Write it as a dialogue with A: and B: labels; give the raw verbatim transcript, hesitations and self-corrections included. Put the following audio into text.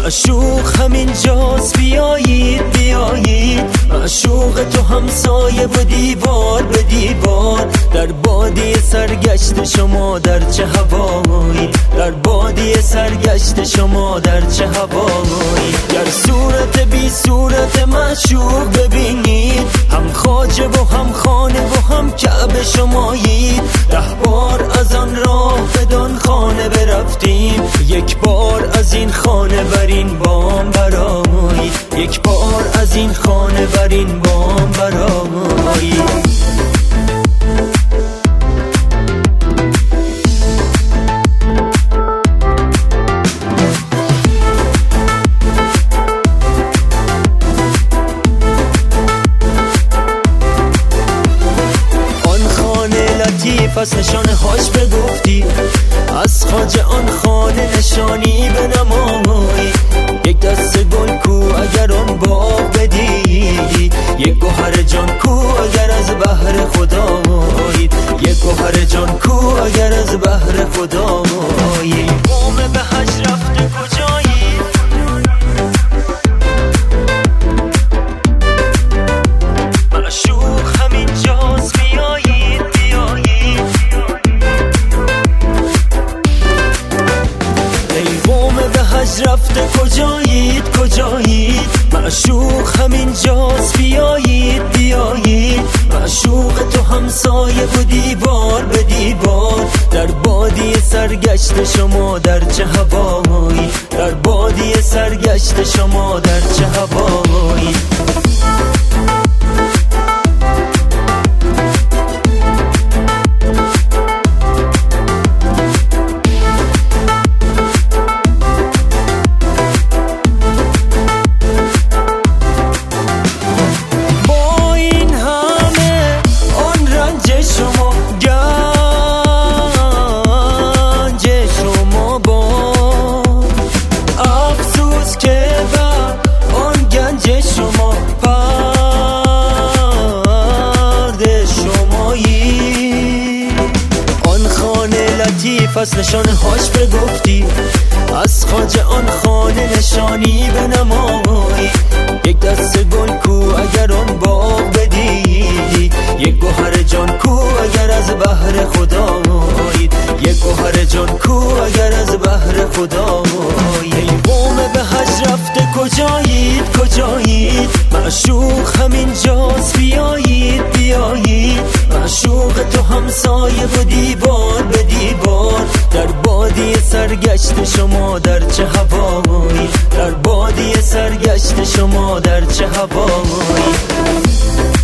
A: معشوق همینجاست، بیایید بیایید. معشوق تو همسایه و دیوار به دیوار، در بادی سرگشت شما در چه هوایی، در بادی سرگشت شما در چه هوایی. گر صورت بی صورت معشوق ببینید، هم خواجه و هم خانه و هم کعبه شمایید. ده بار از آن راه بدان خانه برفتیم، یک بار از این خانه برین بام برآیید، یک بار از این خانه برین بام برآیید. پس نشانه هاش بگفتی، از خواجه آن خانه نشانی بنمایی. یک دست گل کو اگر آن باغ بدیدی، یک گوهر جان کو اگر از بحر خدا مایید، یک گوهر جان کو اگر از بحر خدا مایید. قوم به حج رفته کجایی؟ معشوق همینجاست، بیایید بیایید. به حج رفته کجایید کجایید؟ معشوق همینجاست، بیایید بیایید. معشوق تو همسایه و دیوار به دیوار، در بادی سرگشت شما در چه هوایی، در بادی سرگشت شما در چه هوایی. پس نشانه هاش بگفتی، از خواجه آن خانه نشانی بنمایی. یک دست گل کو اگر آن باغ بدیدی، یک گوهر جان کو اگر از بحر خدا مایید، یک گوهر جان کو اگر از بحر خدا مایید. قوم به حج رفته کجایید کجایید؟ معشوق همینجاست، بیایید بیایید. معشوق تو همسایه و دیوار به دیوار، در بادی سرگشت شما در چه هوایی، در بادی سرگشت شما در چه هوایی.